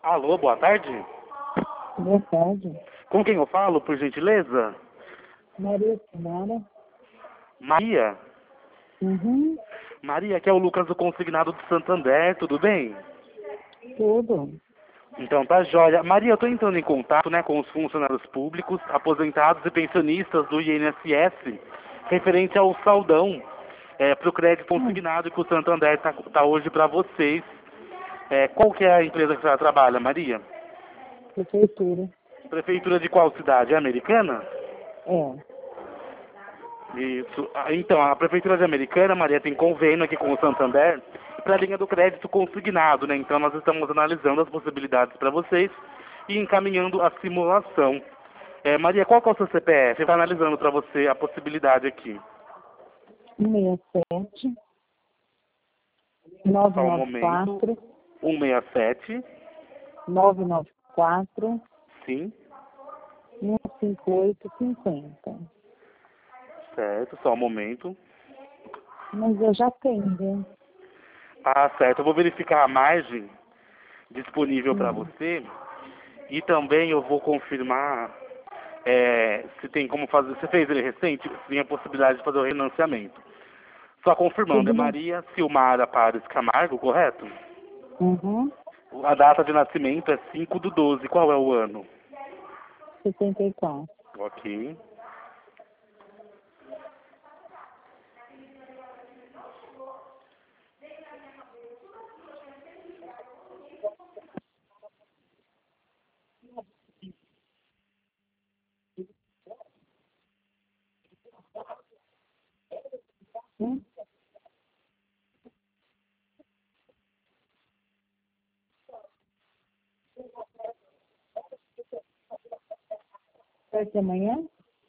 Alô, boa tarde. Boa tarde. Com quem eu falo, por gentileza? Maria Simara. Maria? Uhum. Maria, aqui é o Lucas do Consignado do Santander, tudo bem? Tudo. Então tá jóia. Maria, eu tô entrando em contato, né, com os funcionários públicos, aposentados e pensionistas do INSS, referente ao saldão, pro crédito consignado que o Santander tá hoje para vocês. Qual que é a empresa que você trabalha, Maria? Prefeitura. Prefeitura de qual cidade? É Americana? É. Isso. Então, a Prefeitura de Americana, Maria, tem convênio aqui com o Santander para a linha do crédito consignado, né? Então, nós estamos analisando as possibilidades para vocês e encaminhando a simulação. Maria, qual que é o seu CPF? Está analisando para você a possibilidade aqui. 167 Só um momento. 994 167. 994 Sim. 15850. Certo, só um momento. Mas eu já tenho, né? Ah, certo. Eu vou verificar a margem disponível para Sim. você e também eu vou confirmar se tem como fazer. Você fez ele recente? Se tem a possibilidade de fazer o refinanciamento. Só confirmando, é Tudo bem. Maria Silmara Pares Camargo, correto? Uhum. A data de nascimento é 5/12. Qual é o ano? 64. Ok. Hum? Pode ser amanhã?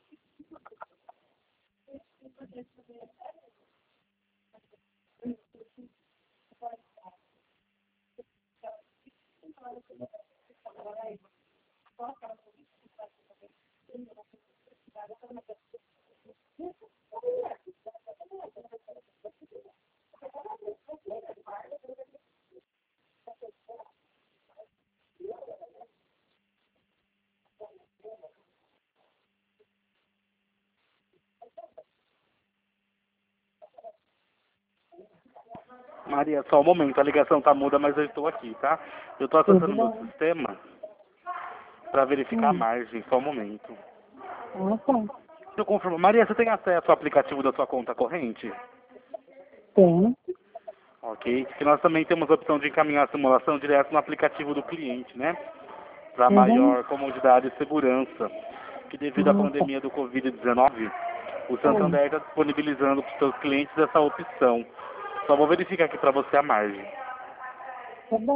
Maria, só um momento, a ligação tá muda, mas eu estou aqui, tá? Eu estou Tudo acessando meu bem. sistema para verificar a margem, só um momento. Ah, tá. Eu confirmo. Maria, você tem acesso ao aplicativo da sua conta corrente? Tem. Ok. Que nós também temos a opção de encaminhar a simulação direto no aplicativo do cliente, né? Para Uhum. maior comodidade e segurança. Que devido à Ah, tá. pandemia do Covid-19, o Oi. Santander está disponibilizando para os seus clientes essa opção. Só vou verificar aqui para você a margem. Tá bom.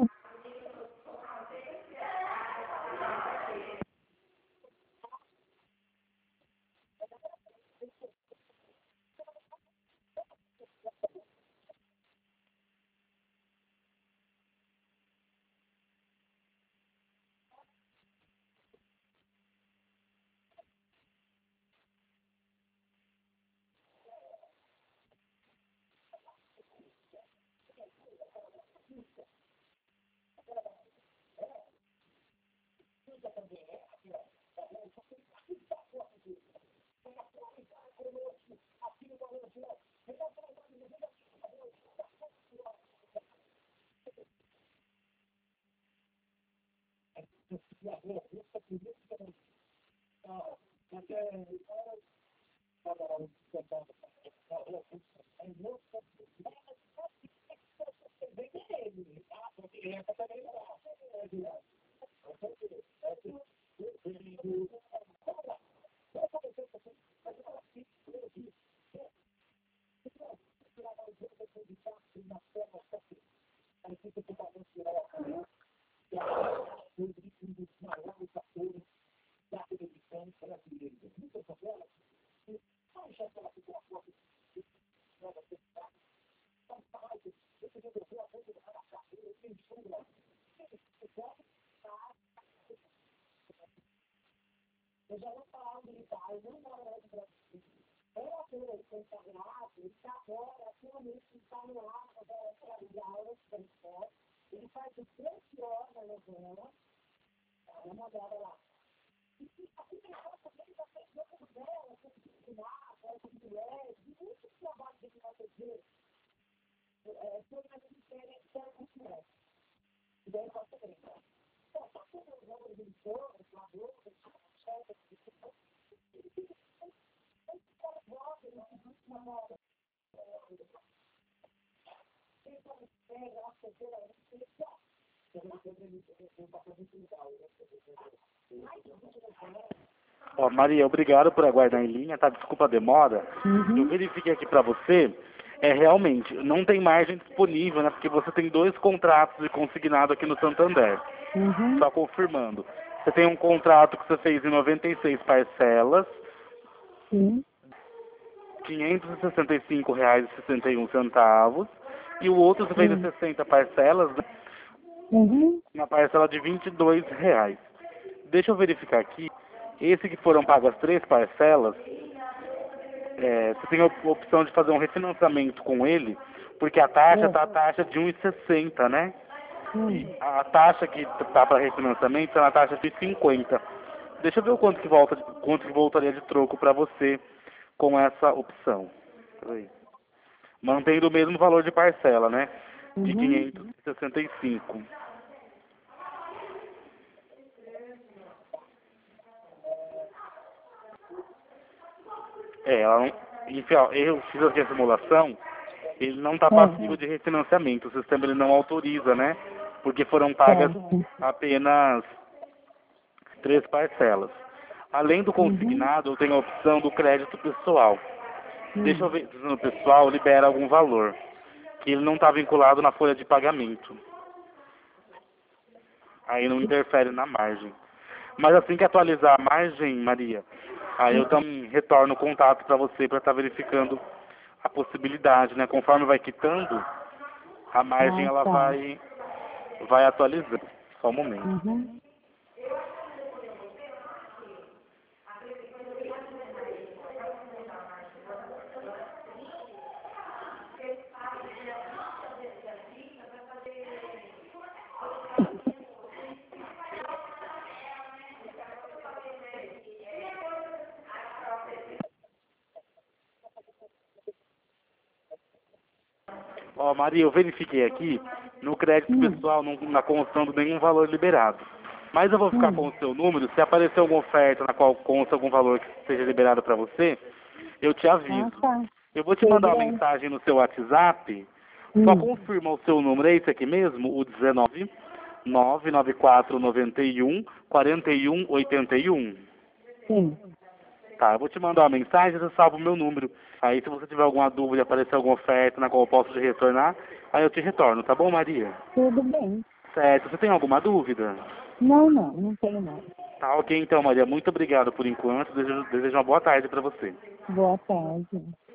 Ó, Maria, obrigado por aguardar em linha, tá? Desculpa a demora. Eu Uhum. verifiquei aqui pra você, realmente, não tem margem disponível, né? Porque você tem 2 contratos de consignado aqui no Santander. Uhum. Só confirmando. Você tem um contrato que você fez em 96 parcelas, Sim. R$ 565,61, e o outro você fez em Sim. 60 parcelas, né? Uhum. Uma parcela de R$ 22. Deixa eu verificar aqui. Esse que foram pagas 3 parcelas, você tem a opção de fazer um refinanciamento com ele, porque a taxa É. tá a taxa de 1,60, né? E Hum. a taxa que tá para refinanciamento está na taxa de 50. Deixa eu ver o quanto que voltaria de troco para você com essa opção. Peraí. Mantendo o mesmo valor de parcela, né? De Uhum. 565. Ela não, enfim, ó, eu fiz aqui a simulação, ele não está É. passível de refinanciamento, o sistema ele não autoriza, né? Porque foram pagas Certo. apenas 3 parcelas. Além do Uhum. consignado, eu tenho a opção do crédito pessoal. Deixa eu Hum. ver se no pessoal libera algum valor, que ele não está vinculado na folha de pagamento. Aí não interfere na margem. Mas assim que atualizar a margem, Maria, aí eu também retorno o contato para você para estar verificando a possibilidade, né? Conforme vai quitando, a margem Ah, ela tá. vai atualizando. Só um momento. Uhum. Ó, Maria, eu verifiquei aqui, no crédito Hum. pessoal não está constando nenhum valor liberado. Mas eu vou ficar com Hum. o seu número, se aparecer alguma oferta na qual consta algum valor que seja liberado para você, eu te Ah, aviso. tá. Eu vou te mandar uma Beleza. mensagem no seu WhatsApp, só Hum. confirma o seu número, é esse aqui mesmo, o 19 99491 4181. Sim. Tá, eu vou te mandar uma mensagem, você salva o meu número. Aí se você tiver alguma dúvida, aparecer alguma oferta na qual eu posso te retornar, aí eu te retorno, tá bom, Maria? Tudo bem. Certo, você tem alguma dúvida? Não, não. Não tenho não. Tá, ok então, Maria, muito obrigado por enquanto, desejo uma boa tarde para você. Boa tarde.